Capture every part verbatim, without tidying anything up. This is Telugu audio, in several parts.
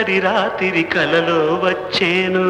సుందరి రాత్రి కలలో వచ్చేను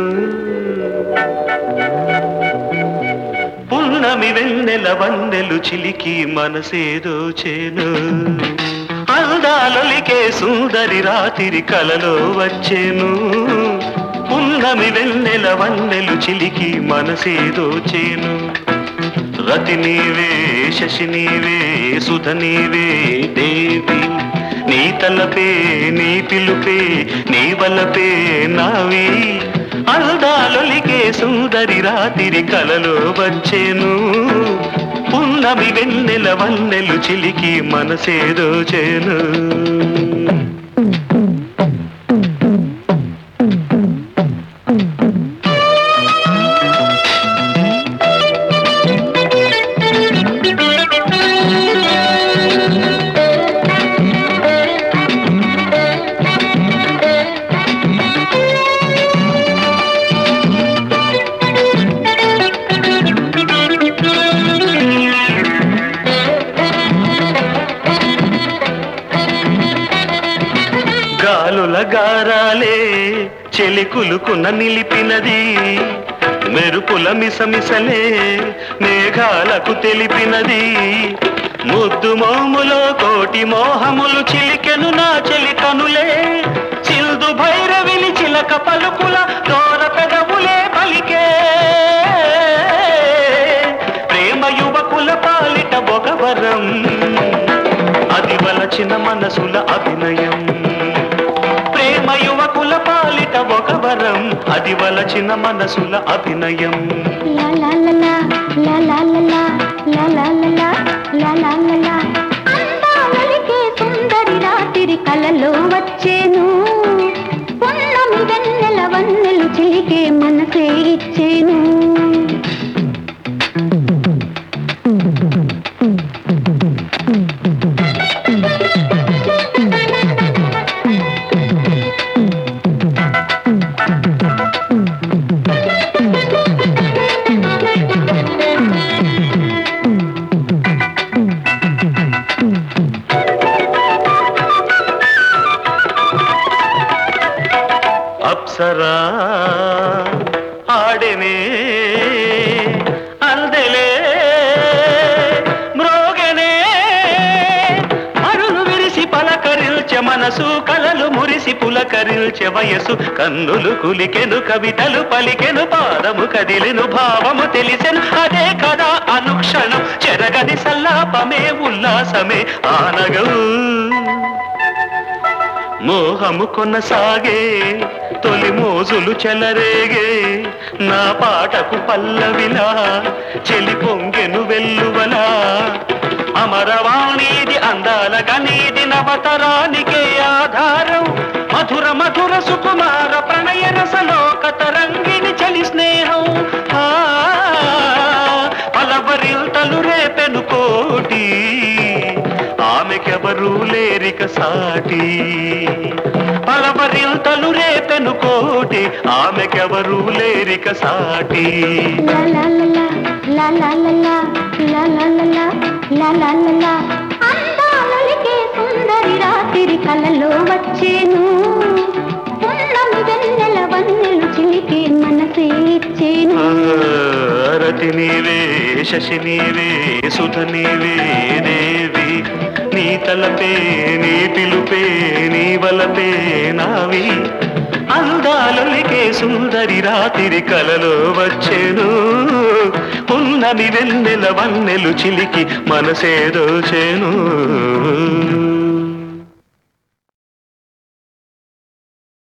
పున్నమి వెన్నెల వన్నెలు చిలికి మనసేదో చేను అందాలొలికే సుందరి రాత్రి కలలో వచ్చేను పున్నమి వెన్నెల వన్నెలు చిలికి మనసేదో చేను రతి నీవే శశి నీవే సుధ నీవే దేవి నీ తలపే నీ పిలుపే నీ వలపే నావి అందాలొలికే సుందరి రాత్రి కలలో వచ్చేను పున్నమి వెన్నెల వన్నెలు చిలికి మనసేదో చేను గాలుల గారాలే చెలికులుకున నిలిపినది మెరుపుల మిసమిసలే మేఘాలకు తెలిపినది ముద్దు మోములో కోటి మోహములు చిలికెను నా చెలి కనులే చిల్దు భైరవిని చిలక పలుకుల దూర పెదవులే పలికే ప్రేమ యువకుల పాలిట బొగవరం అది వలచిన మనసుల అభినయం ప్రేమ యువకుల పాలిట ఒక వరం అది వలచిన మనసుల అభినయం అందాలొలికే సుందరి రాత్రి కలలో వచ్చేను పున్నమి వెన్నెల వన్నెలు చిలికే మనసే ఇచ్చేను అప్సరా ఆడెనే అందెలే మ్రోగెనే అరులు విరిసి పలకరిల్చె మనసు కలలు మురిసి పులకరిల్చె వయసు కన్నులు కులికెను కవితలు పలికెను పాదము కదిలెను భావము తెలిసెను అదే కదా అనుక్షణం చెరగని సల్లాపమే ఉల్లాసమే ఆనగం మోహము కొనసాగే తొలి మోజులు చెలరేగే నా పాటకు పల్లవిలా చెలి పొంగెను వెల్లువలా అమరవాణిది అందాల గనీది నవతరానికే ఆధారం మధుర మధుర సుకుమార ప్రణయ రసలోక తరంగిని చలి స్నేహం పలవరిల్తలు రేపెను కోటి ఆమెకెవరూ లేరిక సాటి పలవరిల్తలు రేపెను కోటి ఆమెకెవరూ లేరిక సాటి అందాలొలికే సుందరి రాత్రి కలలో వచ్చేను పున్నమి వెన్నెల వన్నెలు చిలికే మనసే ఇచ్చేను రతి నీవే శశి నీవే సుధ నీవే దేవి నీ తలపే నీ పిలుపే నీ వలపే నావి అందాలొలికే సుందరి రాత్రి కలలో వచ్చేను పున్నమి వెన్నెల వన్నెలు చిలికి మనసేదో చేను